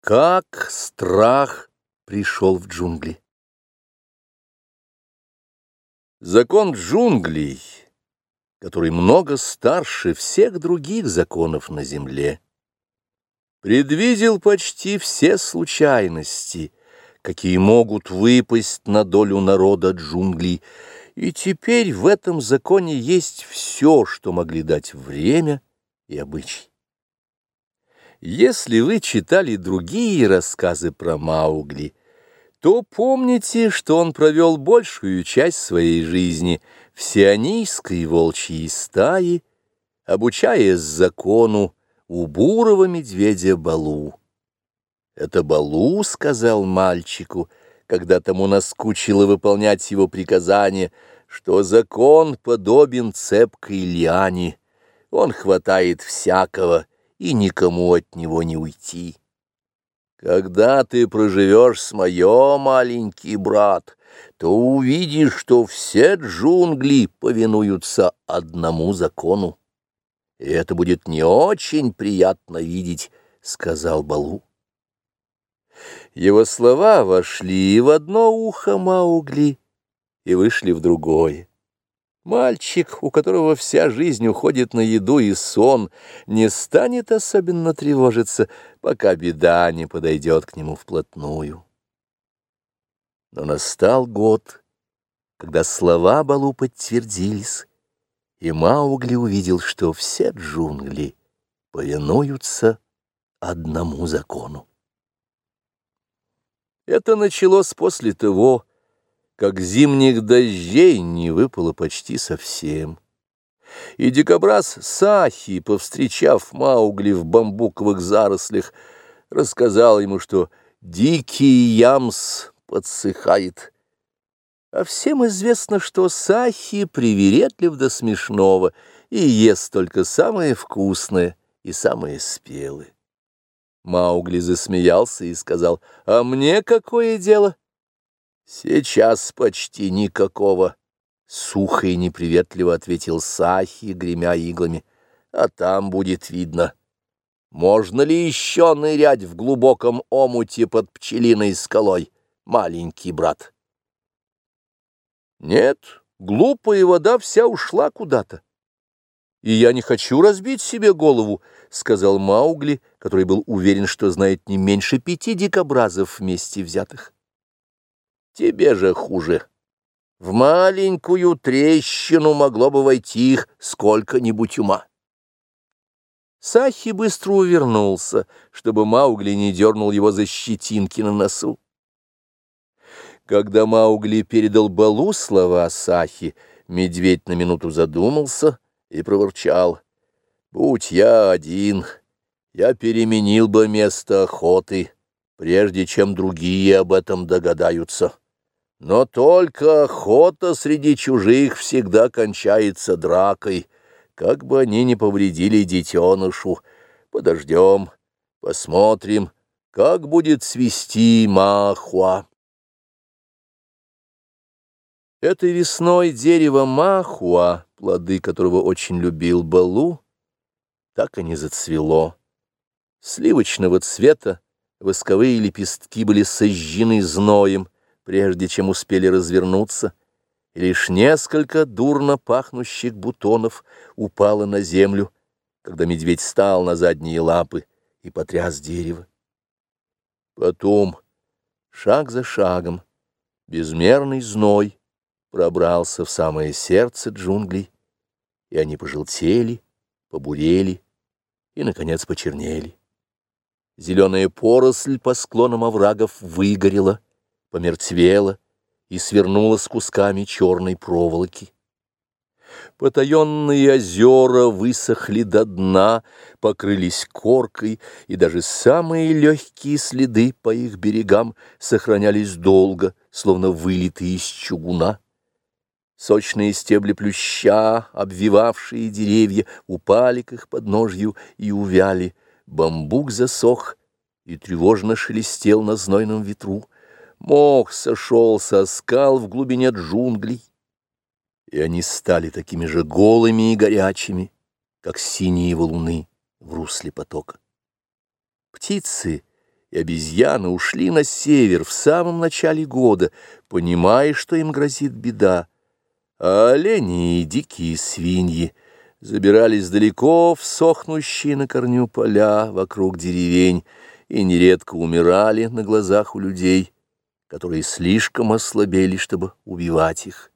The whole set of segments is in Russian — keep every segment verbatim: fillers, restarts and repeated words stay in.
Как страх пришел в джунгли. Закон джунглей, который много старше всех других законов на земле, предвидел почти все случайности, какие могут выпасть на долю народа джунглей, и теперь в этом законе есть все, что могли дать время и обычай. Если вы читали другие рассказы про Маугли, то помните, что он провел большую часть своей жизни в сионийской волчьей стае, обучаясь закону у бурого медведя Балу. Это Балу сказал мальчику, когда тому наскучило выполнять его приказания, что закон подобен цепкой лиане, он хватает всякого, и никому от него не уйти. Когда ты проживешь с моё, маленький брат, то увидишь, что все джунгли повинуются одному закону. И это будет не очень приятно видеть, — сказал Балу. Его слова вошли в одно ухо Маугли и вышли в другое. Мальчик, у которого вся жизнь уходит на еду и сон, не станет особенно тревожиться, пока беда не подойдет к нему вплотную. Но настал год, когда слова Балу подтвердились, и Маугли увидел, что все джунгли повинуются одному закону. Это началось после того, как зимних дождей не выпало почти совсем. И дикобраз Сахи, повстречав Маугли в бамбуковых зарослях, рассказал ему, что дикий ямс подсыхает. А всем известно, что Сахи привередлив до смешного и ест только самое вкусное и самое спелое. Маугли засмеялся и сказал: «А мне какое дело?» «Сейчас почти никакого», — сухо и неприветливо ответил Сахи, гремя иглами. «А там будет видно. Можно ли еще нырять в глубоком омуте под пчелиной скалой, маленький брат?» «Нет, глупая вода вся ушла куда-то. И я не хочу разбить себе голову», — сказал Маугли, который был уверен, что знает не меньше пяти дикобразов вместе взятых. «Тебе же хуже. В маленькую трещину могло бы войти их сколько-нибудь ума». Сахи быстро увернулся, чтобы Маугли не дернул его за щетинки на носу. Когда Маугли передал Балу слова Сахи, медведь на минуту задумался и проворчал: «Будь я один, я переменил бы место охоты, прежде чем другие об этом догадаются. Но только охота среди чужих всегда кончается дракой, как бы они ни повредили детенышу. Подождем, посмотрим, как будет свисти махуа». Этой весной дерево махуа, плоды которого очень любил Балу, так и не зацвело. Сливочного цвета восковые лепестки были сожжены зноем, прежде чем успели развернуться, и лишь несколько дурно пахнущих бутонов упало на землю, когда медведь встал на задние лапы и потряс дерево. Потом, шаг за шагом, безмерный зной пробрался в самое сердце джунглей, и они пожелтели, побурели и, наконец, почернели. Зеленая поросль по склонам оврагов выгорела, помертвела и свернулась кусками черной проволоки. Потаенные озера высохли до дна, покрылись коркой, и даже самые легкие следы по их берегам сохранялись долго, словно вылитые из чугуна. Сочные стебли плюща, обвивавшие деревья, упали к их подножью и увяли. Бамбук засох и тревожно шелестел на знойном ветру. Мох сошел со скал в глубине джунглей, и они стали такими же голыми и горячими, как синие валуны в русле потока. Птицы и обезьяны ушли на север в самом начале года, понимая, что им грозит беда. А олени и дикие свиньи забирались далеко в сохнущие на корню поля вокруг деревень и нередко умирали на глазах у людей, которые слишком ослабели, чтобы убивать их.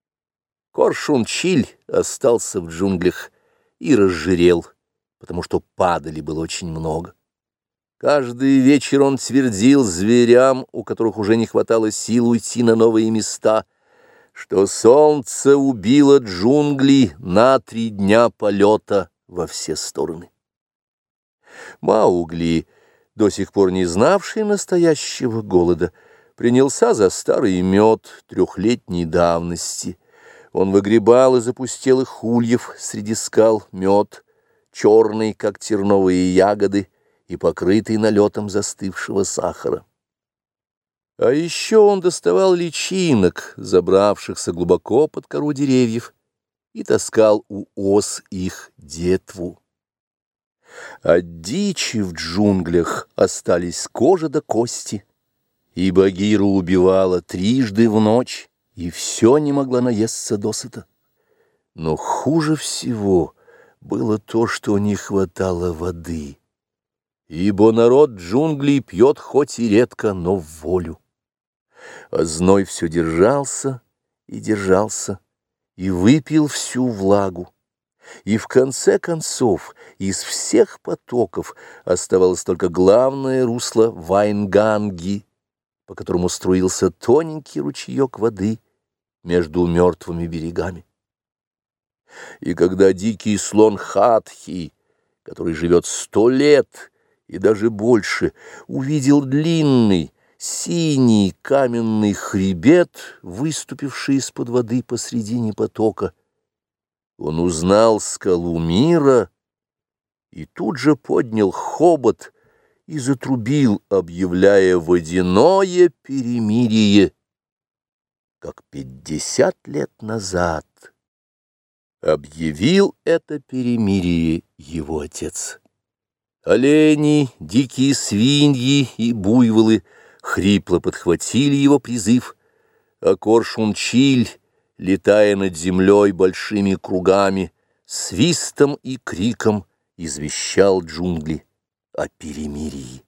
Коршун-Чиль остался в джунглях и разжирел, потому что падали было очень много. Каждый вечер он твердил зверям, у которых уже не хватало сил уйти на новые места, что солнце убило джунгли на три дня полета во все стороны. Маугли, до сих пор не знавший настоящего голода, принялся за старый мед трехлетней давности. Он выгребал из опустелых ульев среди скал мед, черный, как терновые ягоды, и покрытый налетом застывшего сахара. А еще он доставал личинок, забравшихся глубоко под кору деревьев, и таскал у ос их детву. От дичи в джунглях остались кожа до кости, и Багира убивала трижды в ночь, и все не могла наесться досыта. Но хуже всего было то, что не хватало воды, ибо народ джунглей пьет хоть и редко, но в волю. А зной все держался и держался, и выпил всю влагу. И в конце концов из всех потоков оставалось только главное русло Вайнганги, по которому струился тоненький ручеек воды между мертвыми берегами. И когда дикий слон Хатхи, который живет сто лет и даже больше, увидел длинный, синий каменный хребет, выступивший из-под воды посредине потока, он узнал скалу мира и тут же поднял хобот и затрубил, объявляя водяное перемирие, как пятьдесят лет назад объявил это перемирие его отец. Олени, дикие свиньи и буйволы хрипло подхватили его призыв, а Коршун-Чиль, летая над землей большими кругами, свистом и криком извещал джунгли о перемирии.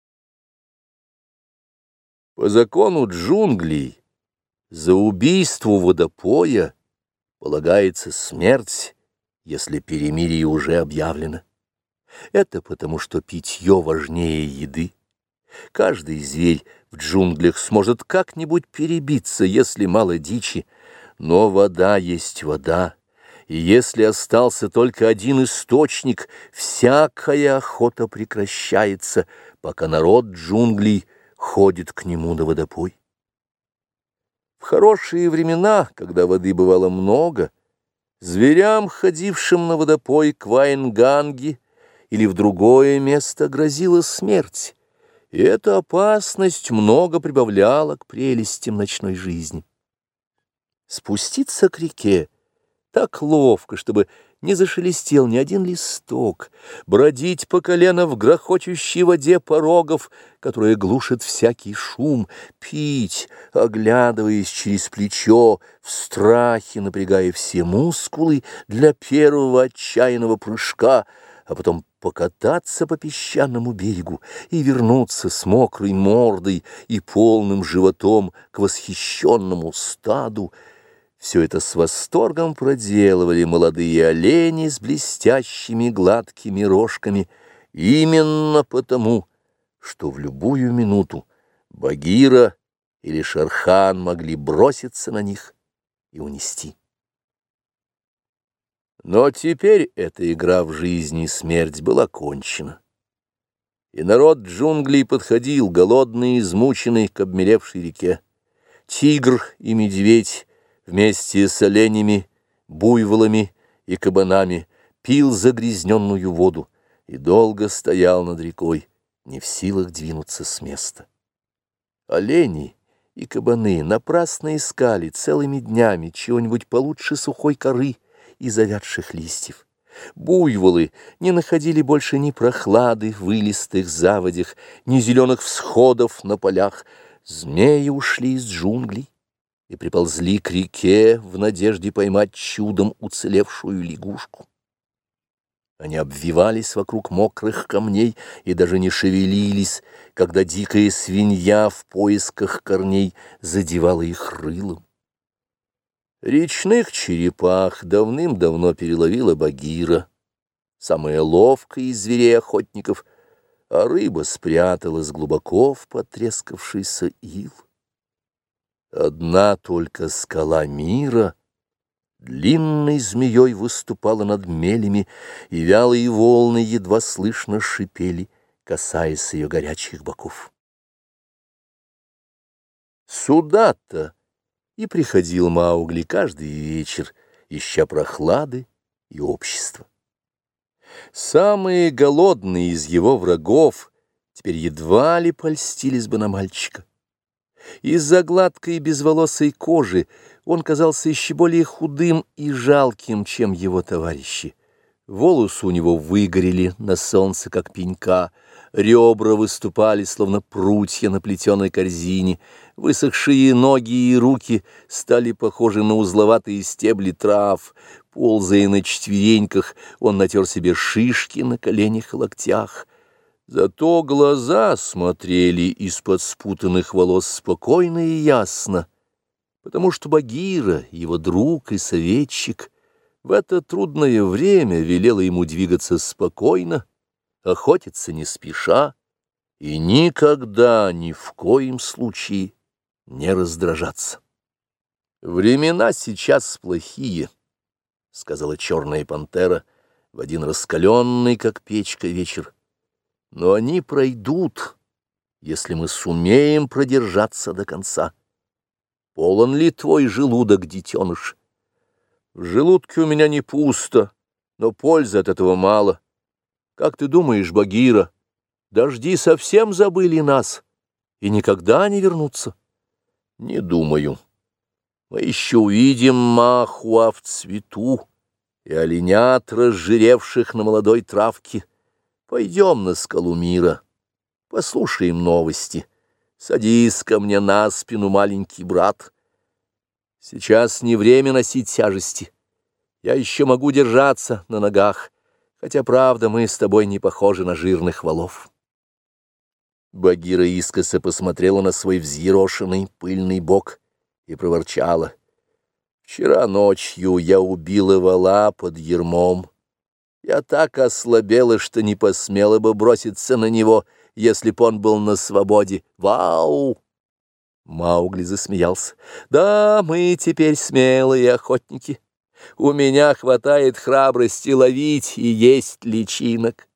По закону джунглей за убийство водопоя полагается смерть, если перемирие уже объявлено. Это потому, что питье важнее еды. Каждый зверь в джунглях сможет как-нибудь перебиться, если мало дичи, но вода есть вода, и если остался только один источник, всякая охота прекращается, пока народ джунглей ходит к нему на водопой. В хорошие времена, когда воды бывало много, зверям, ходившим на водопой к Вайнганги или в другое место, грозила смерть, и эта опасность много прибавляла к прелестям ночной жизни. Спуститься к реке так ловко, чтобы не зашелестел ни один листок, бродить по колено в грохочущей воде порогов, которая глушит всякий шум, пить, оглядываясь через плечо, в страхе напрягая все мускулы для первого отчаянного прыжка, а потом покататься по песчаному берегу и вернуться с мокрой мордой и полным животом к восхищенному стаду. Все это с восторгом проделывали молодые олени с блестящими гладкими рожками, именно потому, что в любую минуту Багира или Шерхан могли броситься на них и унести. Но теперь эта игра в жизнь и смерть была кончена, и народ джунглей подходил, голодный и измученный, к обмелевшей реке. Тигр и медведь вместе с оленями, буйволами и кабанами пил загрязненную воду и долго стоял над рекой, не в силах двинуться с места. Олени и кабаны напрасно искали целыми днями чего-нибудь получше сухой коры и завядших листьев. Буйволы не находили больше ни прохлады в илистых заводях, ни зеленых всходов на полях. Змеи ушли из джунглей и приползли к реке в надежде поймать чудом уцелевшую лягушку. Они обвивались вокруг мокрых камней и даже не шевелились, когда дикая свинья в поисках корней задевала их рылом. Речных черепах давным-давно переловила Багира, самая ловкая из зверей-охотников, а рыба спряталась глубоко в потрескавшийся ил. Одна только скала мира длинной змеей выступала над мелями, и вялые волны едва слышно шипели, касаясь ее горячих боков. Сюда-то и приходил Маугли каждый вечер, ища прохлады и общества. Самые голодные из его врагов теперь едва ли польстились бы на мальчика. Из-за гладкой безволосой кожи он казался еще более худым и жалким, чем его товарищи. Волосы у него выгорели на солнце, как пенька, ребра выступали, словно прутья на плетеной корзине, высохшие ноги и руки стали похожи на узловатые стебли трав. Ползая на четвереньках, он натер себе шишки на коленях и локтях. Зато глаза смотрели из-под спутанных волос спокойно и ясно, потому что Багира, его друг и советчик, в это трудное время велела ему двигаться спокойно, охотиться не спеша и никогда, ни в коем случае не раздражаться. «Времена сейчас плохие», — сказала черная пантера в один раскаленный, как печка, вечер. «Но они пройдут, если мы сумеем продержаться до конца. Полон ли твой желудок, детеныш?» «В желудке у меня не пусто, но пользы от этого мало. Как ты думаешь, Багира, дожди совсем забыли нас и никогда не вернутся?» «Не думаю. Мы еще увидим махуа в цвету и оленят, разжиревших на молодой травке. Пойдем на скалу мира, послушаем новости. Садись ко мне на спину, маленький брат. Сейчас не время носить тяжести. Я еще могу держаться на ногах, хотя, правда, мы с тобой не похожи на жирных волов». Багира искоса посмотрела на свой взъерошенный пыльный бок и проворчала: «Вчера ночью я убила вола под ермом. Я так ослабела, что не посмела бы броситься на него, если б он был на свободе. Вау!» Маугли засмеялся. «Да, мы теперь смелые охотники. У меня хватает храбрости ловить и есть личинок».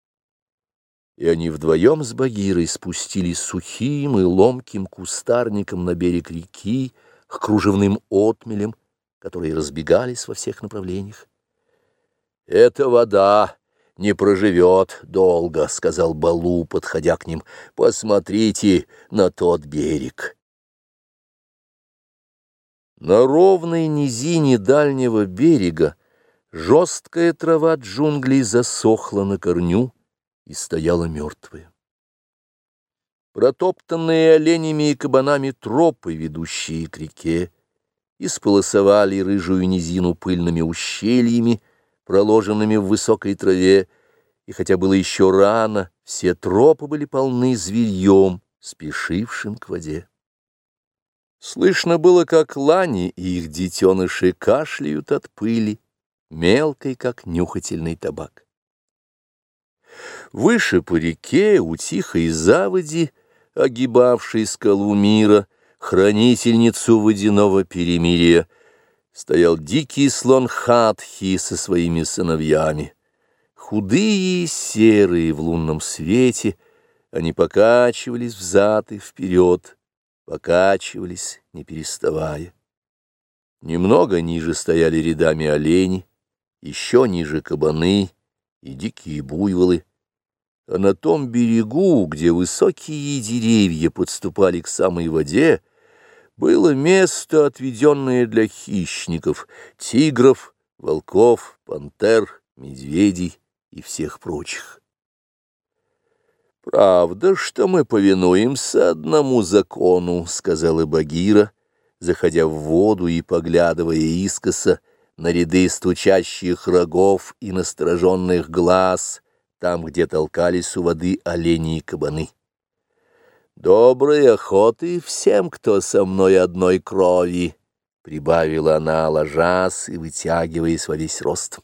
И они вдвоем с Багирой спустились сухим и ломким кустарником на берег реки к кружевным отмелям, которые разбегались во всех направлениях. «Эта вода не проживет долго», — сказал Балу, подходя к ним. «Посмотрите на тот берег». На ровной низине дальнего берега жесткая трава джунглей засохла на корню и стояла мертвая. Протоптанные оленями и кабанами тропы, ведущие к реке, исполосовали рыжую низину пыльными ущельями, проложенными в высокой траве, и хотя было еще рано, все тропы были полны зверьем, спешившим к воде. Слышно было, как лани и их детеныши кашляют от пыли, мелкой, как нюхательный табак. Выше по реке, у тихой заводи, огибавшей скалу мира, хранительницу водяного перемирия, стоял дикий слон Хатхи со своими сыновьями. Худые и серые в лунном свете, они покачивались взад и вперед, покачивались, не переставая. Немного ниже стояли рядами олени, еще ниже кабаны и дикие буйволы, а на том берегу, где высокие деревья подступали к самой воде, было место, отведенное для хищников — тигров, волков, пантер медведей и всех прочих. «Правда, что мы повинуемся одному закону», — сказала Багира, заходя в воду и поглядывая искоса на ряды стучащих рогов и настороженных глаз, там, где толкались у воды олени и кабаны. «Доброй охоты всем, кто со мной одной крови», — прибавила она, ложась и вытягиваясь во весь рост.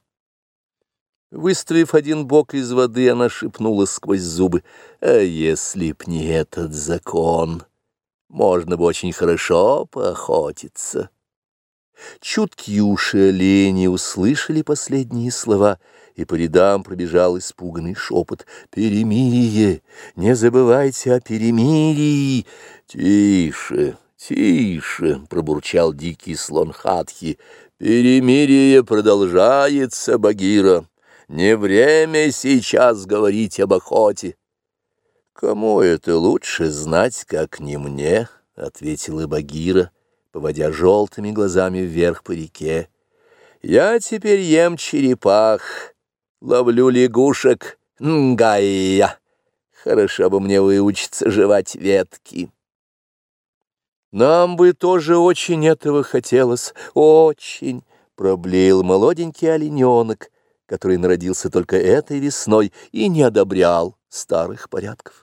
Выставив один бок из воды, она шепнула сквозь зубы: «А если б не этот закон, можно бы очень хорошо поохотиться». Чуткие уши олени услышали последние слова, и по рядам пробежал испуганный шепот: «Перемирие! Не забывайте о перемирии!» «Тише, тише!» — пробурчал дикий слон Хатхи. «Перемирие продолжается, Багира. Не время сейчас говорить об охоте». «Кому это лучше знать, как не мне?» — ответила Багира, поводя желтыми глазами вверх по реке. «Я теперь ем черепах, ловлю лягушек, нгая. Хорошо бы мне выучиться жевать ветки». «Нам бы тоже очень этого хотелось, очень», — проблеял молоденький олененок, который народился только этой весной и не одобрял старых порядков.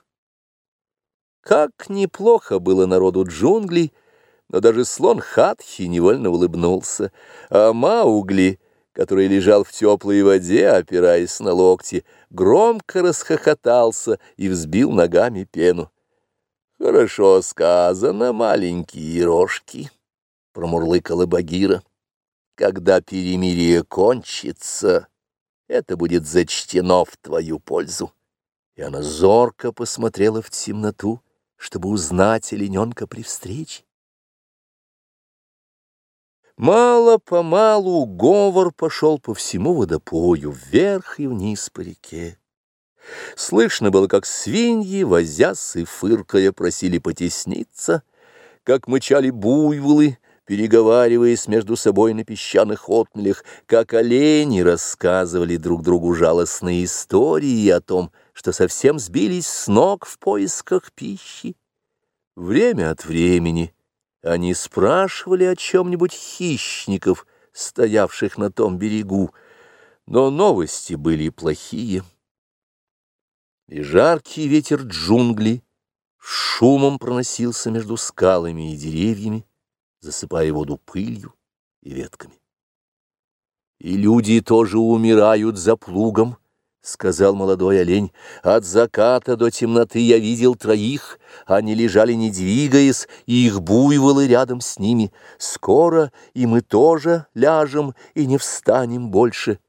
Как неплохо было народу джунглей, но даже слон Хатхи невольно улыбнулся, а Маугли, который лежал в теплой воде, опираясь на локти, громко расхохотался и взбил ногами пену. «Хорошо сказано, маленькие рожки», — промурлыкала Багира. «Когда перемирие кончится, это будет зачтено в твою пользу». И она зорко посмотрела в темноту, чтобы узнать олененка при встрече. Мало-помалу говор пошел по всему водопою, вверх и вниз по реке. Слышно было, как свиньи, возясь и фыркая, просили потесниться, как мычали буйволы, переговариваясь между собой на песчаных отмелях, как олени рассказывали друг другу жалостные истории о том, что совсем сбились с ног в поисках пищи. Время от времени они спрашивали о чем-нибудь хищников, стоявших на том берегу, но новости были плохие. И жаркий ветер джунглей шумом проносился между скалами и деревьями, засыпая воду пылью и ветками. «И люди тоже умирают за плугом», — сказал молодой олень. «От заката до темноты я видел троих, они лежали не двигаясь, и их буйволы рядом с ними. Скоро и мы тоже ляжем и не встанем больше».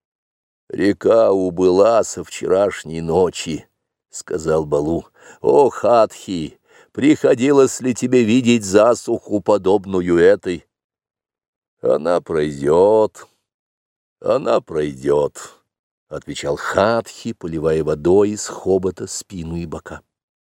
«Река убыла со вчерашней ночи», — сказал Балу. «О, Хатхи, приходилось ли тебе видеть засуху, подобную этой?» «Она пройдет, она пройдет», — отвечал Хатхи, поливая водой из хобота спину и бока.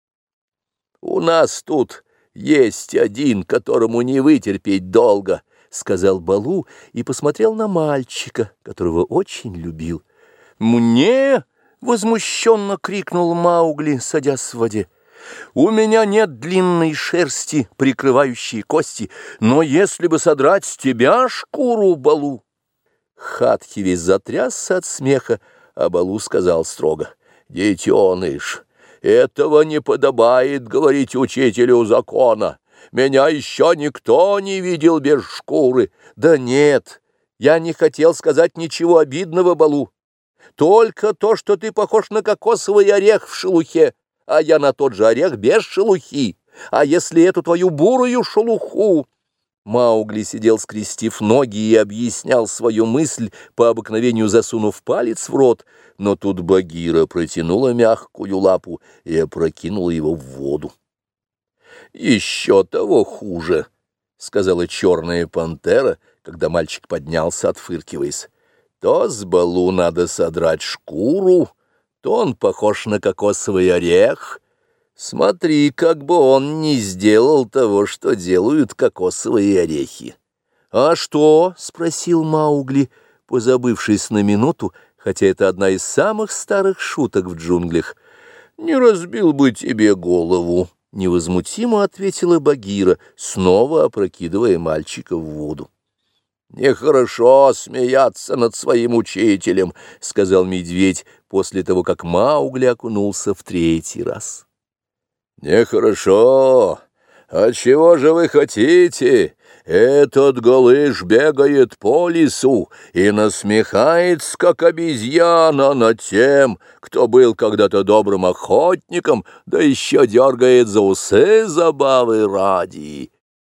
«У нас тут есть один, которому не вытерпеть долго», — сказал Балу и посмотрел на мальчика, которого очень любил. «Мне?» — возмущенно крикнул Маугли, садясь в воде. «У меня нет длинной шерсти, прикрывающей кости, но если бы содрать с тебя шкуру, Балу...» Хатхи весь затрясся от смеха, а Балу сказал строго: «Детеныш, этого не подобает говорить учителю закона. Меня еще никто не видел без шкуры». «Да нет, я не хотел сказать ничего обидного, Балу. Только то, что ты похож на кокосовый орех в шелухе, а я на тот же орех без шелухи. А если эту твою бурую шелуху...» Маугли сидел, скрестив ноги, и объяснял свою мысль, по обыкновению засунув палец в рот, но тут Багира протянула мягкую лапу и опрокинула его в воду. «Еще того хуже», — сказала черная пантера, когда мальчик поднялся, отфыркиваясь. «То с Балу надо содрать шкуру, то он похож на кокосовый орех. Смотри, как бы он не сделал того, что делают кокосовые орехи». «А что?» — спросил Маугли, позабывшись на минуту, хотя это одна из самых старых шуток в джунглях. «Не разбил бы тебе голову», — невозмутимо ответила Багира, снова опрокидывая мальчика в воду. «Нехорошо смеяться над своим учителем», — сказал медведь после того, как Маугли окунулся в третий раз. «Нехорошо. А чего же вы хотите? Этот голыш бегает по лесу и насмехается, как обезьяна, над тем, кто был когда-то добрым охотником, да еще дергает за усы забавы ради».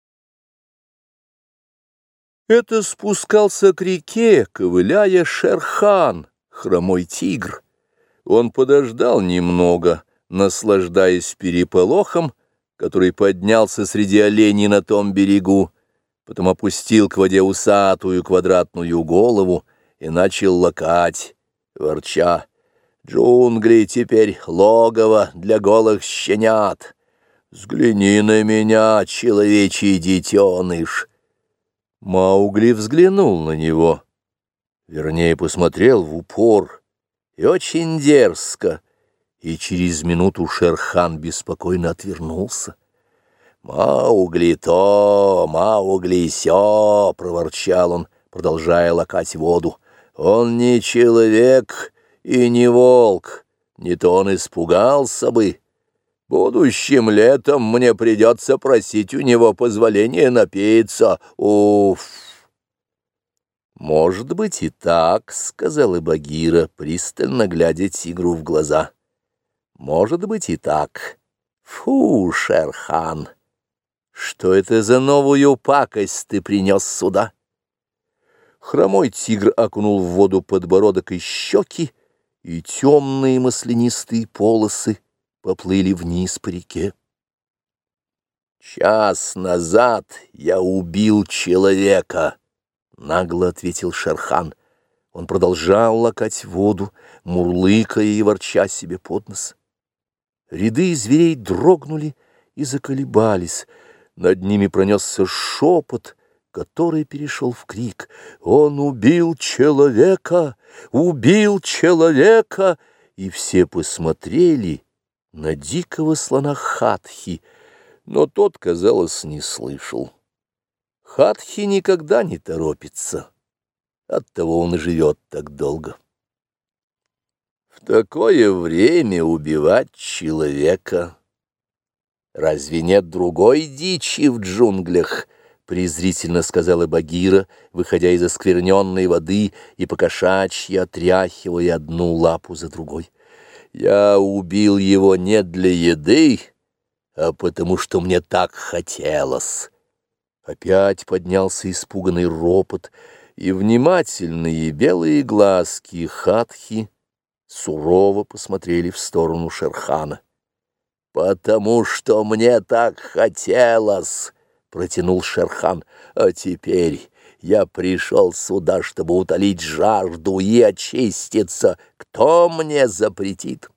Это спускался к реке, ковыляя Шер-хан, хромой тигр. Он подождал немного, наслаждаясь переполохом, который поднялся среди оленей на том берегу, потом опустил к воде усатую квадратную голову и начал лакать, ворча: «Джунгли теперь логово для голых щенят. Взгляни на меня, человечий детеныш». Маугли взглянул на него, вернее, посмотрел в упор, и очень дерзко, и через минуту Шер-хан беспокойно отвернулся. «Маугли то, Маугли сё», — проворчал он, продолжая лакать воду. «Он не человек и не волк, не то он испугался бы. Будущим летом мне придется просить у него позволения напиться. Уф!» «Может быть и так», — сказала Багира, пристально глядя тигру в глаза. «Может быть и так. Фу, Шер-хан! Что это за новую пакость ты принес сюда?» Хромой тигр окунул в воду подбородок и щеки, и темные маслянистые полосы поплыли вниз по реке. «Час назад я убил человека», — нагло ответил Шер-хан. Он продолжал лакать воду, мурлыкая и ворча себе под нос. Ряды зверей дрогнули и заколебались. Над ними пронесся шепот, который перешел в крик. «Он убил человека! Убил человека!» И все посмотрели на дикого слона Хатхи, но тот, казалось, не слышал. Хатхи никогда не торопится, оттого он и живет так долго. В такое время убивать человека. Разве нет другой дичи в джунглях? Презрительно сказала Багира, выходя из оскверненной воды и покошачьи отряхивая одну лапу за другой. Я убил его не для еды, а потому что мне так хотелось. Опять поднялся испуганный ропот, и внимательные белые глазки Хатхи сурово посмотрели в сторону Шер-хана. «Потому что мне так хотелось», — протянул Шер-хан, — «а теперь я пришел сюда, чтобы утолить жажду и очиститься. Кто мне запретит?»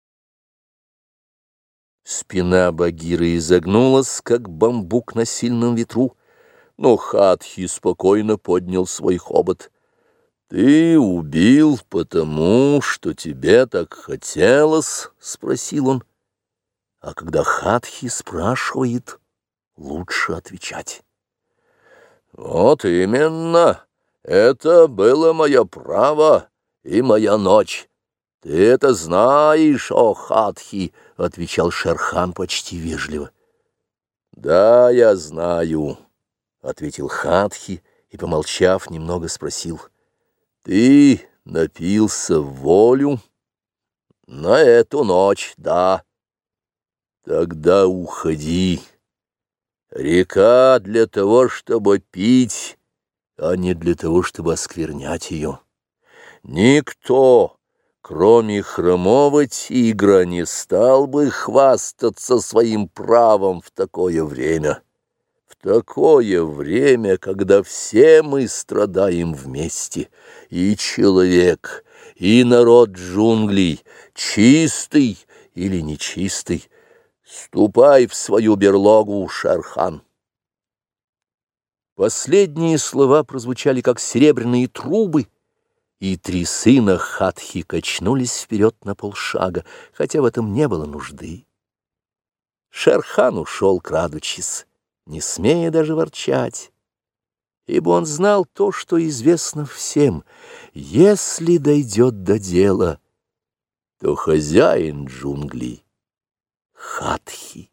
Спина Багиры изогнулась, как бамбук на сильном ветру, но Хатхи спокойно поднял свой хобот. «Ты убил потому, что тебе так хотелось?» — спросил он. А когда Хатхи спрашивает, лучше отвечать. «Вот именно, это было мое право и моя ночь. Ты это знаешь, о Хатхи», — отвечал Шер-хан почти вежливо. «Да, я знаю», — ответил Хатхи и, помолчав, немного спросил. «Ты напился в волю?» «На эту ночь, да». «Тогда уходи. Река для того, чтобы пить, а не для того, чтобы осквернять ее. Никто, кроме хромого тигра, не стал бы хвастаться своим правом в такое время. В такое время, когда все мы страдаем вместе, и человек, и народ джунглей, чистый или нечистый. Ступай в свою берлогу, Шер-хан». Последние слова прозвучали, как серебряные трубы, и три сына Хатхи качнулись вперед на полшага, хотя в этом не было нужды. Шер-хан ушел, крадучись, не смея даже ворчать, ибо он знал то, что известно всем: если дойдет до дела, то хозяин джунглей — Хатхи.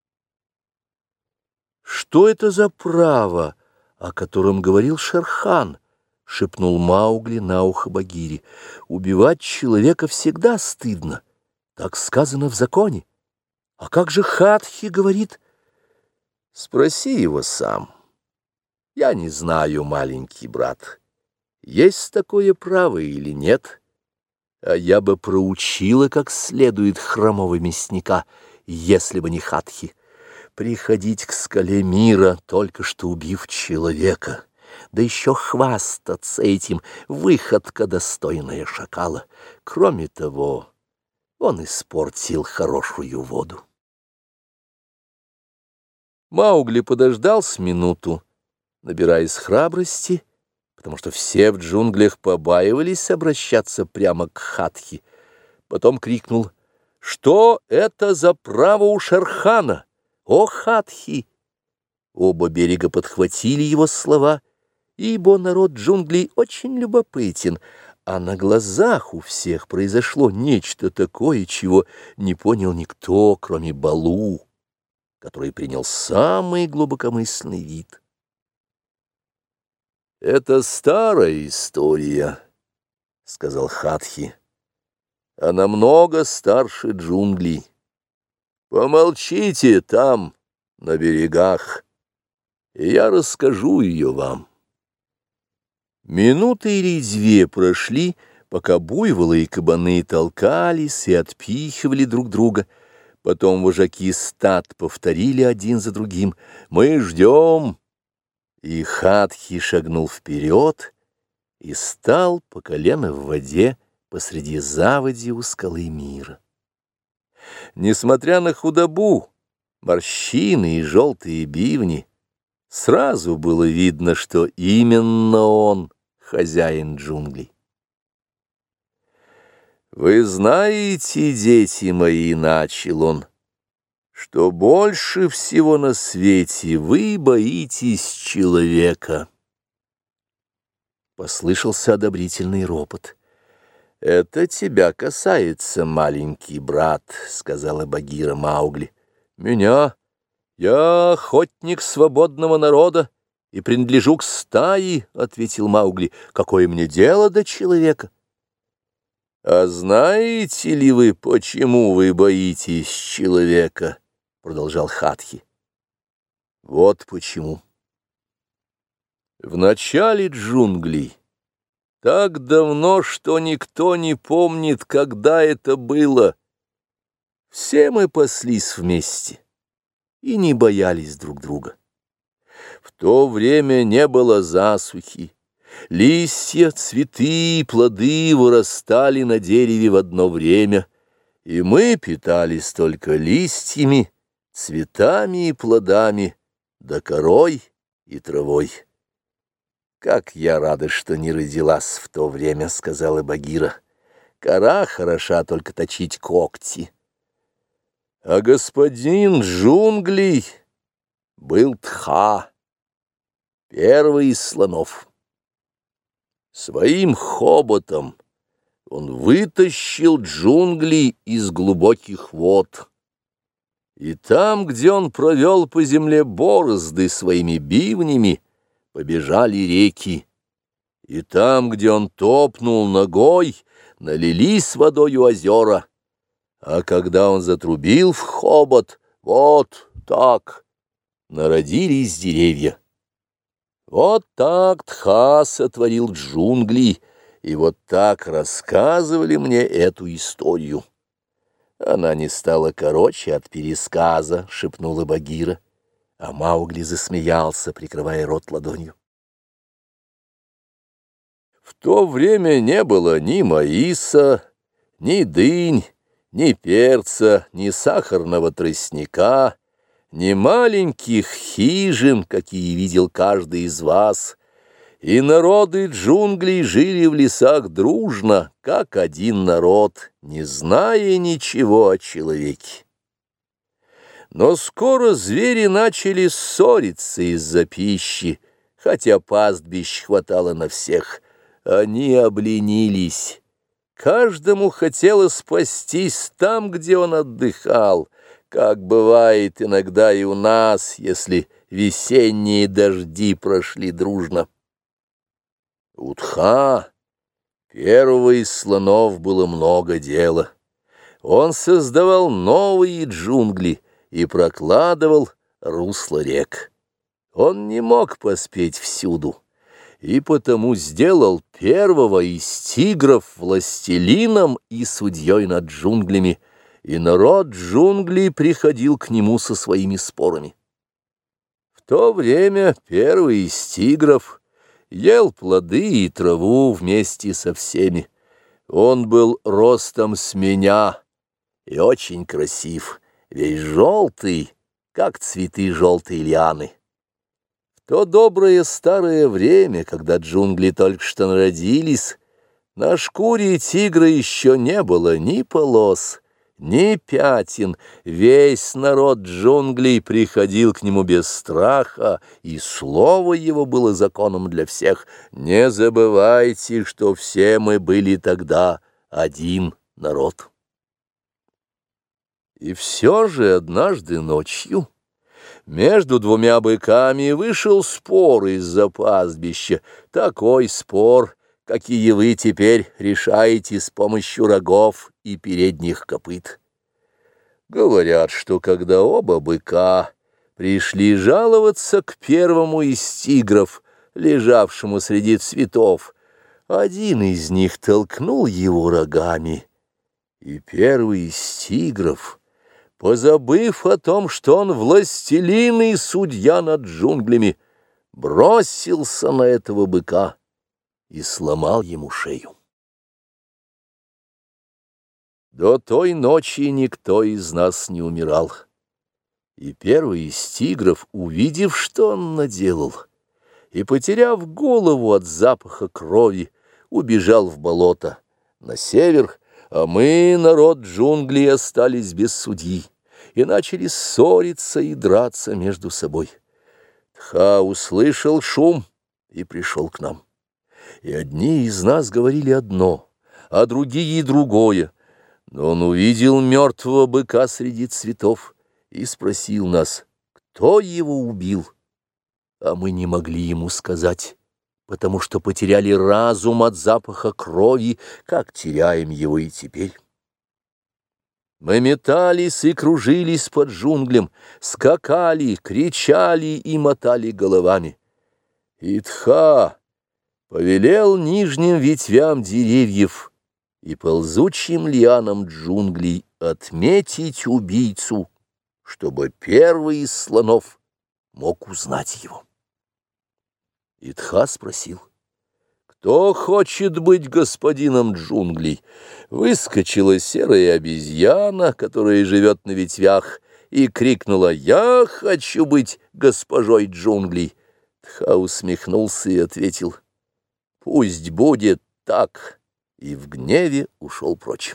«Что это за право, о котором говорил Шер-хан?» — шепнул Маугли на ухо Багире. «Убивать человека всегда стыдно, так сказано в законе. А как же Хатхи говорит?» «Спроси его сам. Я не знаю, маленький брат, есть такое право или нет. А я бы проучила как следует хромого мясника, если бы не Хатхи. Приходить к скале мира, только что убив человека, да еще хвастаться этим — выходка, достойная шакала. Кроме того, он испортил хорошую воду». Маугли подождал с минуту, набираясь храбрости, потому что все в джунглях побаивались обращаться прямо к Хатхи. Потом крикнул: «Что это за право у Шер-хана? О, Хатхи!» Оба берега подхватили его слова, ибо народ джунглей очень любопытен, а на глазах у всех произошло нечто такое, чего не понял никто, кроме Балу, который принял самый глубокомысленный вид. «Это старая история», — сказал Хатхи. «Она много старше джунглей. Помолчите там, на берегах, и я расскажу ее вам». Минуты или две прошли, пока буйволы и кабаны толкались и отпихивали друг друга. Потом вожаки стад повторили один за другим: «Мы ждем». И Хатхи шагнул вперед и стал по колено в воде посреди заводи у скалы мира. Несмотря на худобу, морщины и желтые бивни, сразу было видно, что именно он хозяин джунглей. «Вы знаете, дети мои, — начал он, — что больше всего на свете вы боитесь человека». Послышался одобрительный ропот. «Это тебя касается, маленький брат, — сказала Багира Маугли. Меня? Я охотник свободного народа и принадлежу к стае, — ответил Маугли. Какое мне дело до человека? А знаете ли вы, почему вы боитесь человека? — продолжал Хатхи. Вот почему. В начале джунглей, так давно, что никто не помнит, когда это было, все мы паслись вместе и не боялись друг друга. В то время не было засухи, листья, цветы и плоды вырастали на дереве в одно время, и мы питались только листьями, цветами и плодами, да корой и травой. «Как я рада, что не родилась в то время, — сказала Багира. Кора хороша только точить когти. А господин джунглей был Тха, первый из слонов. Своим хоботом он вытащил джунгли из глубоких вод. И там, где он провел по земле борозды своими бивнями, побежали реки, и там, где он топнул ногой, налились водою озера, а когда он затрубил в хобот, вот так народились деревья. Вот так Тха сотворил джунгли, и вот так рассказывали мне эту историю. Она не стала короче от пересказа, — шепнула Багира. А Маугли засмеялся, прикрывая рот ладонью. В то время не было ни маиса, ни дынь, ни перца, ни сахарного тростника, ни маленьких хижин, какие видел каждый из вас. и народы джунглей жили в лесах дружно, как один народ, не зная ничего о человеке. Но скоро звери начали ссориться из-за пищи, хотя пастбищ хватало на всех. Они обленились. Каждому хотелось спастись там, где он отдыхал, как бывает иногда и у нас, если весенние дожди прошли дружно. У Тха, первого из слонов, было много дела. Он создавал новые джунгли и прокладывал русло рек. Он не мог поспеть всюду, и потому сделал первого из тигров властелином и судьей над джунглями, и народ джунглей приходил к нему со своими спорами. В то время первый из тигров ел плоды и траву вместе со всеми. Он был ростом с меня и очень красив, весь желтый, как цветы желтой лианы. В то доброе старое время, когда джунгли только что народились, на шкуре тигра еще не было ни полос, ни пятен. Весь народ джунглей приходил к нему без страха, и слово его было законом для всех. Не забывайте, что все мы были тогда один народ. И все же однажды ночью между двумя быками вышел спор из-за пастбища, такой спор, какие вы теперь решаете с помощью рогов и передних копыт. Говорят, что когда оба быка пришли жаловаться к первому из тигров, лежавшему среди цветов, один из них толкнул его рогами, и первый из тигров, позабыв о том, что он властелин и судья над джунглями, бросился на этого быка и сломал ему шею. До той ночи никто из нас не умирал, и первый из тигров, увидев, что он наделал, и, потеряв голову от запаха крови, убежал в болото на север, а мы, народ джунглей, остались без судьи и начали ссориться и драться между собой. Тха услышал шум и пришел к нам. И одни из нас говорили одно, а другие другое. Но он увидел мертвого быка среди цветов и спросил нас, кто его убил. А мы не могли ему сказать, потому что потеряли разум от запаха крови, как теряем его и теперь. Мы метались и кружились под джунглем, скакали, кричали и мотали головами. И Тха повелел нижним ветвям деревьев и ползучим лианам джунглей отметить убийцу, чтобы первый из слонов мог узнать его. И Тха спросил, кто хочет быть господином джунглей? Выскочила серая обезьяна, которая живет на ветвях, и крикнула, я хочу быть госпожой джунглей. Тха усмехнулся и ответил, пусть будет так, и в гневе ушел прочь.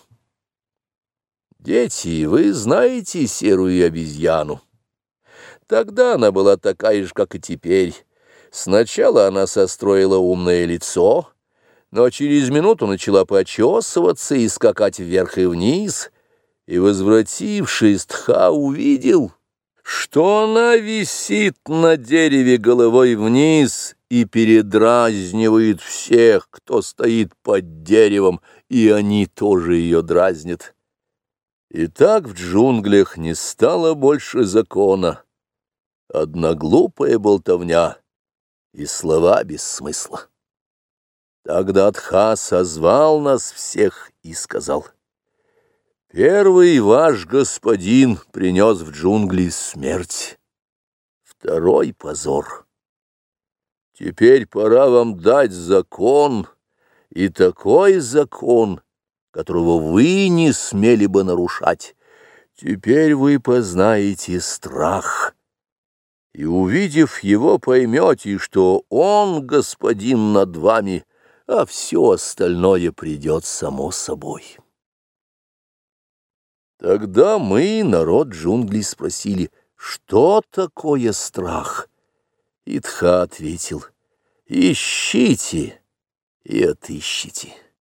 Дети, вы знаете серую обезьяну. Тогда она была такая же, как и теперь. Сначала она состроила умное лицо, но через минуту начала почесываться и скакать вверх и вниз, и, возвратившись, Тха увидел, что она висит на дереве головой вниз и передразнивает всех, кто стоит под деревом, и они тоже ее дразнят. И так в джунглях не стало больше закона. Одна глупая болтовня и слова без смысла. Тогда Тха созвал нас всех и сказал, «Первый ваш господин принес в джунгли смерть, второй — позор. Теперь пора вам дать закон, и такой закон, которого вы не смели бы нарушать. Теперь вы познаете страх, и, увидев его, поймете, что он господин над вами, а все остальное придет само собой. Тогда мы, народ джунглей, спросили, что такое страх? И Тха ответил, ищите и отыщите.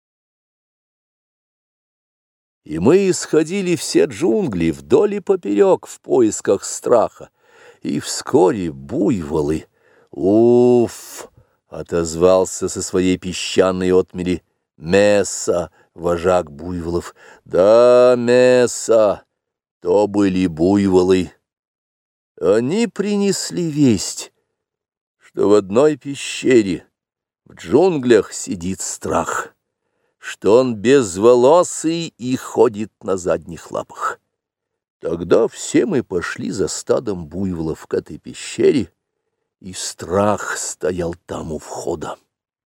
И мы исходили все джунгли вдоль и поперек в поисках страха, и вскоре буйволы, уф, отозвался со своей песчаной отмели Месса, вожак буйволов. Да, Месса, то были буйволы. Они принесли весть, что в одной пещере в джунглях сидит страх, что он безволосый и ходит на задних лапах. Тогда все мы пошли за стадом буйволов к этой пещере, и страх стоял там у входа.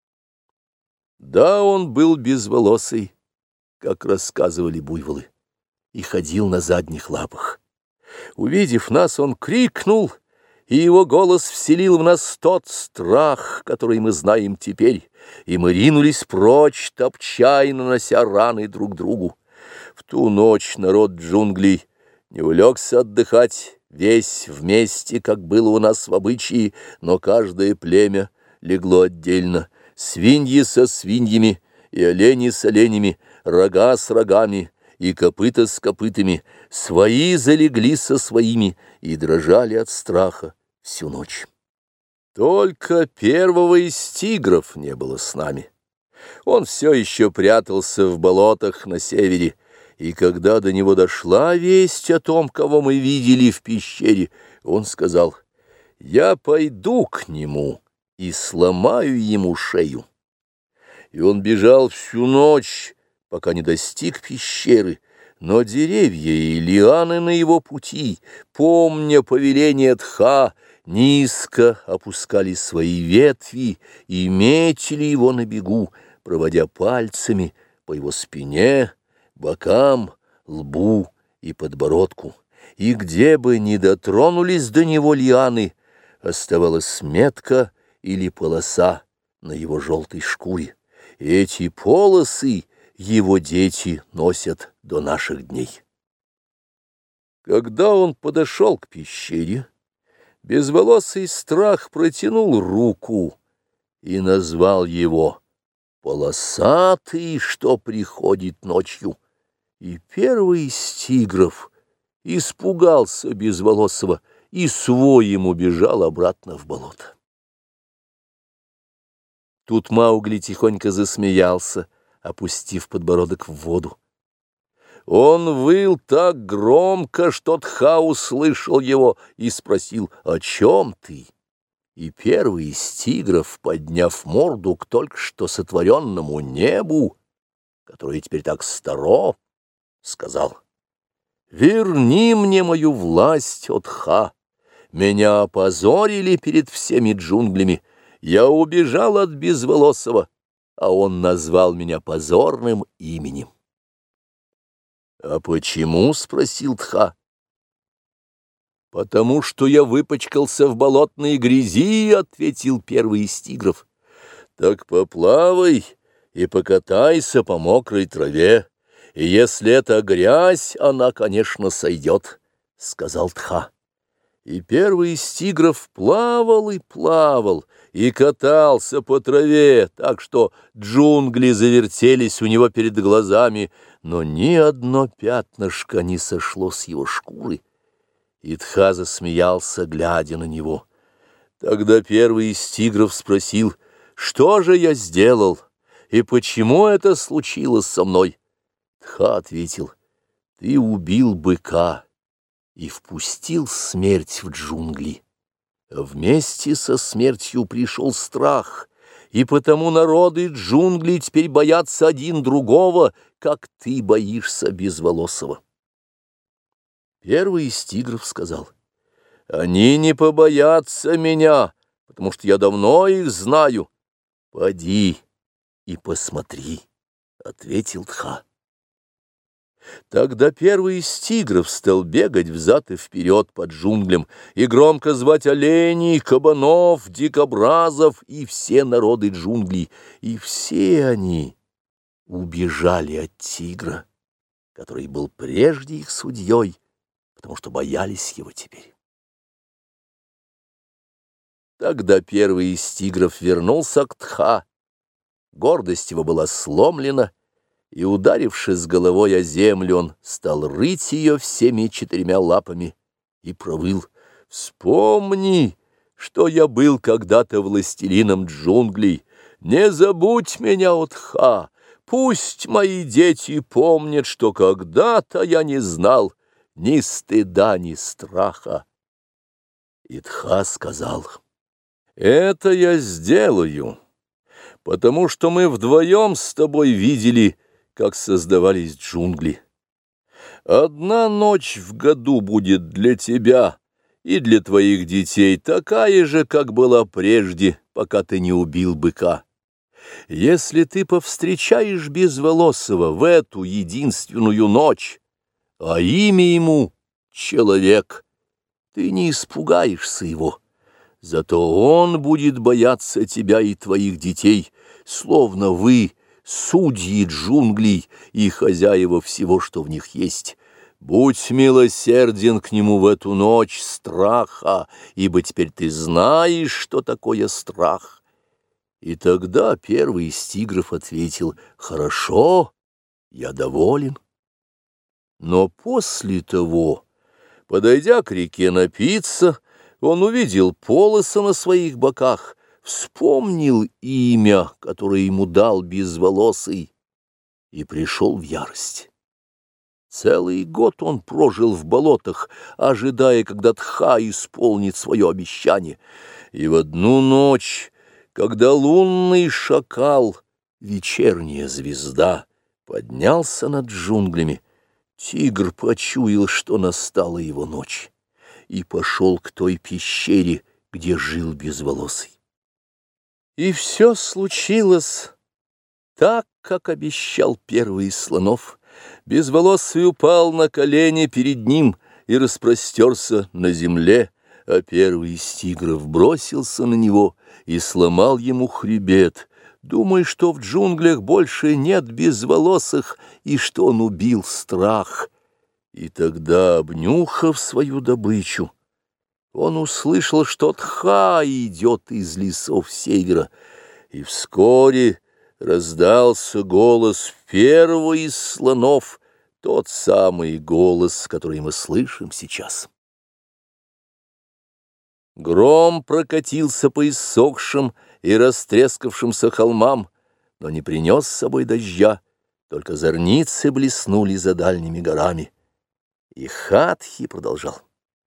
Да, он был безволосый, как рассказывали буйволы, и ходил на задних лапах. Увидев нас, он крикнул, и его голос вселил в нас тот страх, который мы знаем теперь, и мы ринулись прочь, топча и нанося раны друг другу. В ту ночь народ джунглей не улегся отдыхать весь вместе, как было у нас в обычае, но каждое племя легло отдельно, свиньи со свиньями, и олени с оленями, рога с рогами, и копыта с копытами, свои залегли со своими и дрожали от страха всю ночь. Только первого из тигров не было с нами. Он все еще прятался в болотах на севере, и когда до него дошла весть о том, кого мы видели в пещере, он сказал, «Я пойду к нему и сломаю ему шею». И он бежал всю ночь, пока не достиг пещеры, но деревья и лианы на его пути, помня повеление Тха, низко опускали свои ветви и метили его на бегу, проводя пальцами по его спине, бокам, лбу и подбородку. И где бы ни дотронулись до него лианы, оставалась метка или полоса на его желтой шкуре. Эти полосы его дети носят до наших дней. Когда он подошел к пещере, безволосый страх протянул руку и назвал его «полосатый, что приходит ночью». И первый из тигров испугался безволосого и своим убежал обратно в болото. Тут Маугли тихонько засмеялся, опустив подбородок в воду. Он выл так громко, что Тха услышал его и спросил, «О чем ты?» И первый из тигров, подняв морду к только что сотворенному небу, которое теперь так старо, сказал, «Верни мне мою власть, о Тха! Меня опозорили перед всеми джунглями. Я убежал от безволосого, а он назвал меня позорным именем». «А почему?» — спросил Тха. «Потому что я выпачкался в болотной грязи», — ответил первый из тигров. «Так поплавай и покатайся по мокрой траве, и если это грязь, она, конечно, сойдет», — сказал Тха. И первый из тигров плавал и плавал, и катался по траве, так что джунгли завертелись у него перед глазами, но ни одно пятнышко не сошло с его шкуры. И Тха засмеялся, глядя на него. Тогда первый из тигров спросил, «Что же я сделал, и почему это случилось со мной?» Тха ответил, «Ты убил быка и впустил смерть в джунгли. Вместе со смертью пришел страх, и потому народы джунглей теперь боятся один другого, как ты боишься безволосого». Первый из тигров сказал, «Они не побоятся меня, потому что я давно их знаю». «Поди и посмотри», — ответил Тха. Тогда первый из тигров стал бегать взад и вперед под джунглям и громко звать оленей, кабанов, дикобразов и все народы джунглей. И все они убежали от тигра, который был прежде их судьей, потому что боялись его теперь. Тогда первый из тигров вернулся к Тха. Гордость его была сломлена, и, ударившись головой о землю, он стал рыть ее всеми четырьмя лапами и провыл: «Вспомни, что я был когда-то властелином джунглей. Не забудь меня, о Тха! Пусть мои дети помнят, что когда-то я не знал ни стыда, ни страха». И Тха сказал: «Это я сделаю, потому что мы вдвоем с тобой видели, как создавались джунгли. Одна ночь в году будет для тебя и для твоих детей такая же, как была прежде, пока ты не убил быка. Если ты повстречаешь Безволосого в эту единственную ночь, а имя ему — Человек, ты не испугаешься его, зато он будет бояться тебя и твоих детей, словно вы — судьи джунглей и хозяева всего, что в них есть. Будь милосерден к нему в эту ночь страха, ибо теперь ты знаешь, что такое страх». И тогда первый из тигров ответил: «Хорошо, я доволен». Но после того, подойдя к реке напиться, он увидел полосы на своих боках, вспомнил имя, которое ему дал Безволосый, и пришел в ярость. Целый год он прожил в болотах, ожидая, когда Тха исполнит свое обещание. И в одну ночь, когда лунный шакал, вечерняя звезда, поднялся над джунглями, тигр почуял, что настала его ночь, и пошел к той пещере, где жил Безволосый. И все случилось так, как обещал первый из слонов. Безволосый упал на колени перед ним и распростерся на земле, а первый из тигров бросился на него и сломал ему хребет, думая, что в джунглях больше нет безволосых и что он убил страх. И тогда, обнюхав свою добычу, он услышал, что Тха идет из лесов севера, и вскоре раздался голос первого из слонов, тот самый голос, который мы слышим сейчас. Гром прокатился по иссохшим и растрескавшимся холмам, но не принес с собой дождя, только зорницы блеснули за дальними горами. И Хатхи продолжал: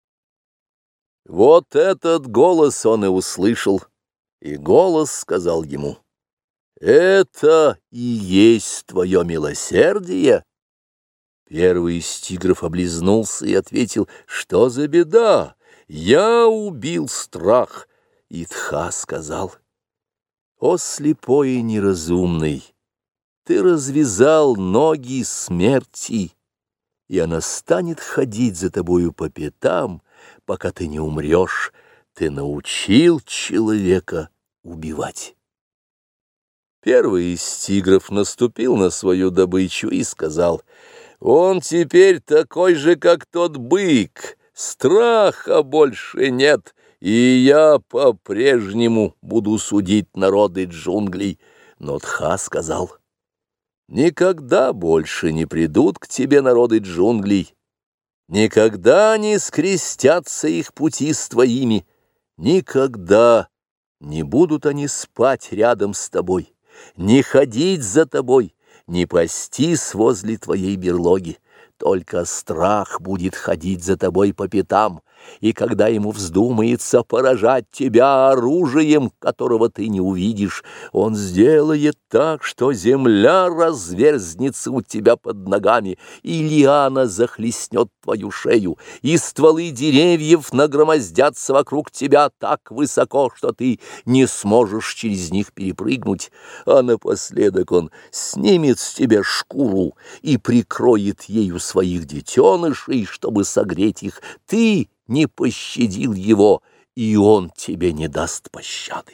«Вот этот голос он и услышал, и голос сказал ему: это и есть твое милосердие». Первый из тигров облизнулся и ответил: «Что за беда? Я убил страх». И Тха сказал: «О слепой и неразумный, ты развязал ноги смерти, и она станет ходить за тобою по пятам, пока ты не умрешь. Ты научил человека убивать». Первый из тигров наступил на свою добычу и сказал: «Он теперь такой же, как тот бык, страха больше нет, и я по-прежнему буду судить народы джунглей». Но Тха сказал: «Никогда больше не придут к тебе народы джунглей, никогда не скрестятся их пути с твоими, никогда не будут они спать рядом с тобой, не ходить за тобой, не пастись возле твоей берлоги. Только страх будет ходить за тобой по пятам, и когда ему вздумается поражать тебя оружием, которого ты не увидишь, он сделает так, что земля разверзнется у тебя под ногами, и лиана захлестнет твою шею, и стволы деревьев нагромоздятся вокруг тебя так высоко, что ты не сможешь через них перепрыгнуть, а напоследок он снимет с тебя шкуру и прикроет ею своих детенышей, чтобы согреть их. Ты не пощадил его, и он тебе не даст пощады.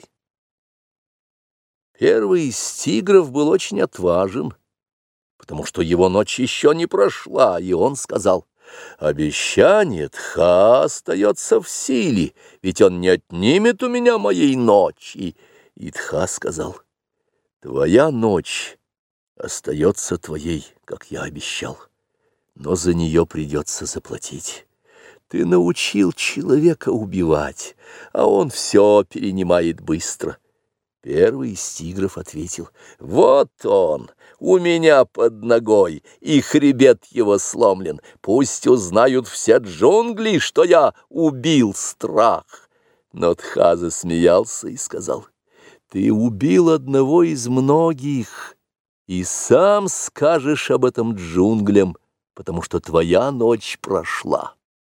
Первый из тигров был очень отважен, потому что его ночь еще не прошла, и он сказал: «Обещание Тха остается в силе, ведь он не отнимет у меня моей ночи». И Тха сказал: «Твоя ночь остается твоей, как я обещал, но за нее придется заплатить. Ты научил человека убивать, а он все перенимает быстро». Первый из тигров ответил: «Вот он, у меня под ногой, и хребет его сломлен. Пусть узнают все джунгли, что я убил страх». Но Тха засмеялся и сказал: «Ты убил одного из многих, и сам скажешь об этом джунглям, потому что твоя ночь прошла».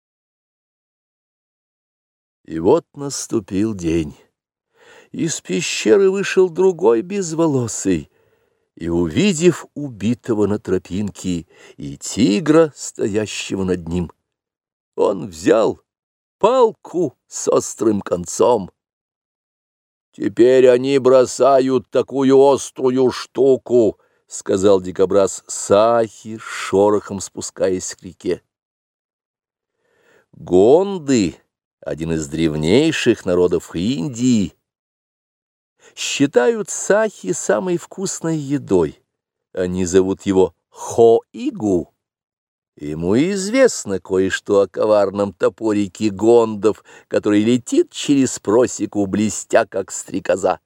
И вот наступил день. Из пещеры вышел другой безволосый, и, увидев убитого на тропинке и тигра, стоящего над ним, он взял палку с острым концом. «Теперь они бросают такую острую штуку», — сказал дикобраз Сахи, шорохом спускаясь к реке. Гонды, один из древнейших народов Индии, считают сахи самой вкусной едой. Они зовут его хоигу. Ему известно кое-что о коварном топорике гондов, который летит через просеку, блестя, как стрекоза.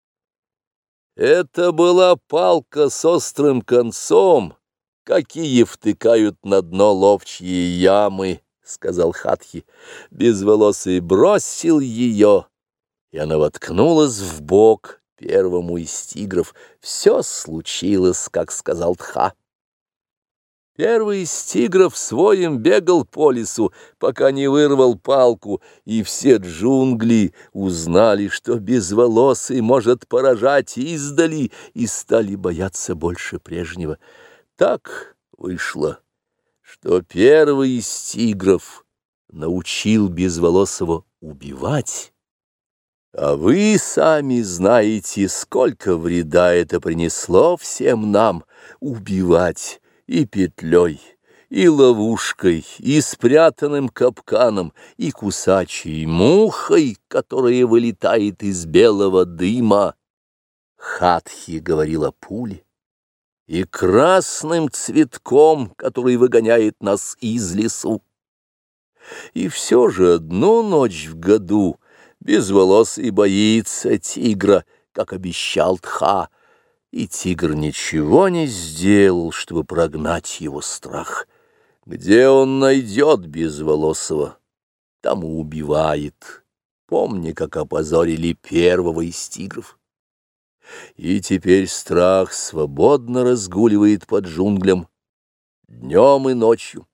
Это была палка с острым концом, какие втыкают на дно ловчьи ямы, — сказал Хатхи. Безволосый бросил ее, и она воткнулась в бок первому из тигров. Все случилось, как сказал Тха. Первый из тигров своим бегал по лесу, пока не вырвал палку, и все джунгли узнали, что безволосый может поражать издали, и стали бояться больше прежнего. Так вышло, что первый из тигров научил безволосого убивать. А вы сами знаете, сколько вреда это принесло всем нам — убивать и петлей, и ловушкой, и спрятанным капканом, и кусачей мухой, которая вылетает из белого дыма. Хатхи говорил о пуле, и красным цветком, который выгоняет нас из лесу. И все же одну ночь в году безволосый боится тигра, как обещал Тха, и тигр ничего не сделал, чтобы прогнать его страх. Где он найдет безволосого, там и убивает. Помни, как опозорили первого из тигров. И теперь страх свободно разгуливает по джунглям днем и ночью.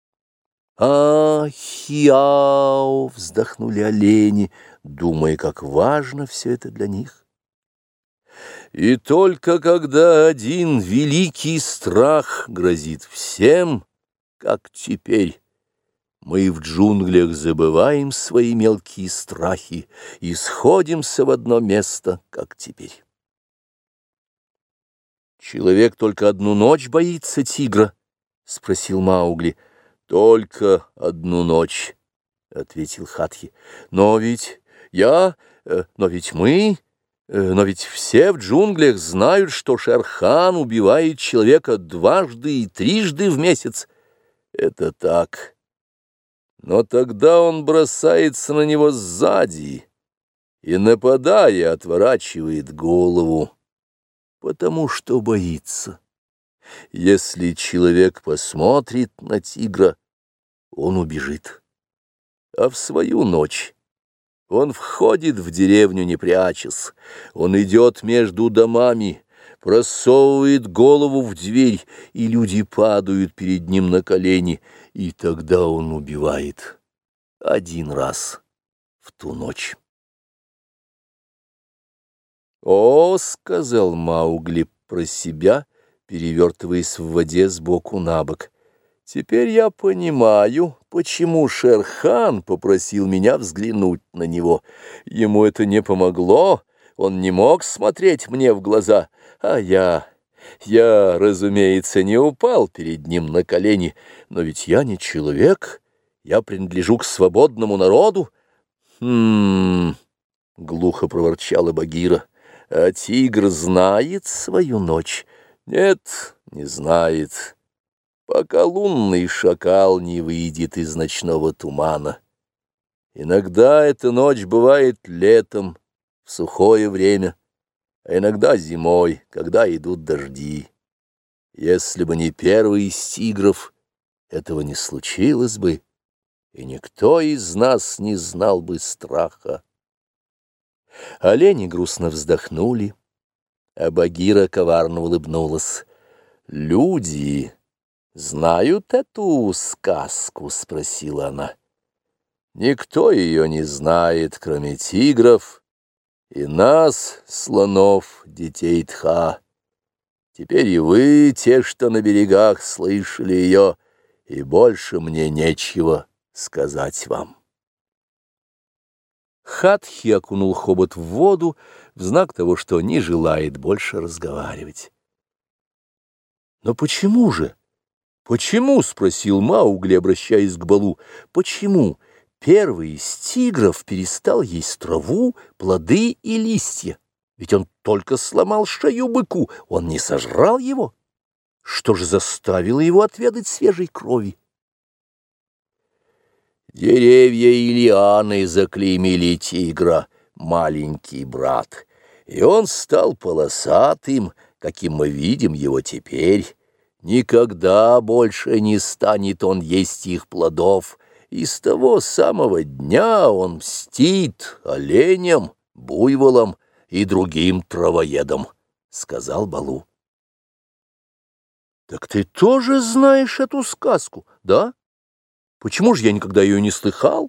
«А-хиау!» — вздохнули олени, думая, как важно все это для них. И только когда один великий страх грозит всем, как теперь, мы в джунглях забываем свои мелкие страхи и сходимся в одно место, как теперь. «Человек только одну ночь боится тигра?» — спросил Маугли. «Только одну ночь», — ответил Хатхи. «Но ведь я, но ведь мы, но ведь все в джунглях знают, что Шер-хан убивает человека дважды и трижды в месяц». «Это так. Но тогда он бросается на него сзади и, нападая, отворачивает голову, потому что боится. Если человек посмотрит на тигра, он убежит. а в свою ночь. Он входит в деревню, не прячась, он идет между домами, просовывает голову в дверь, и люди падают перед ним на колени, и тогда он убивает один раз в ту ночь. «О, — сказал Маугли про себя, перевертываясь в воде сбоку на бок, — теперь я понимаю, почему Шер-хан попросил меня взглянуть на него. Ему это не помогло, он не мог смотреть мне в глаза, а я... Я, разумеется, не упал перед ним на колени, но ведь я не человек, я принадлежу к свободному народу». «Хм...» — глухо проворчала Багира. «А тигр знает свою ночь?» «Нет, не знает, пока лунный шакал не выйдет из ночного тумана. Иногда эта ночь бывает летом, в сухое время, а иногда зимой, когда идут дожди. Если бы не первый из тигров, этого не случилось бы, и никто из нас не знал бы страха». Олени грустно вздохнули, а Багира коварно улыбнулась. «Люди знают эту сказку?» — спросила она. «Никто ее не знает, кроме тигров и нас, слонов, детей Тха. Теперь и вы, те, что на берегах, слышали ее, и больше мне нечего сказать вам». Хатхи окунул хобот в воду в знак того, что не желает больше разговаривать. «Но почему же? Почему?» — спросил Маугли, обращаясь к Балу. «Почему первый из тигров перестал есть траву, плоды и листья? Ведь он только сломал шею быку, он не сожрал его. Что же заставило его отведать свежей крови?» «Деревья и лианы заклеймили тигра, маленький брат, и он стал полосатым, каким мы видим его теперь. Никогда больше не станет он есть их плодов, и с того самого дня он мстит оленям, буйволам и другим травоедам», — сказал Балу. «Так ты тоже знаешь эту сказку, да? Почему же я никогда ее не слыхал?»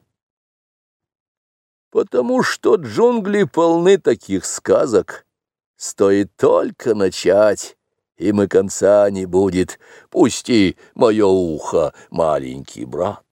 «Потому что джунгли полны таких сказок. Стоит только начать, им и конца не будет. Пусти мое ухо, маленький брат».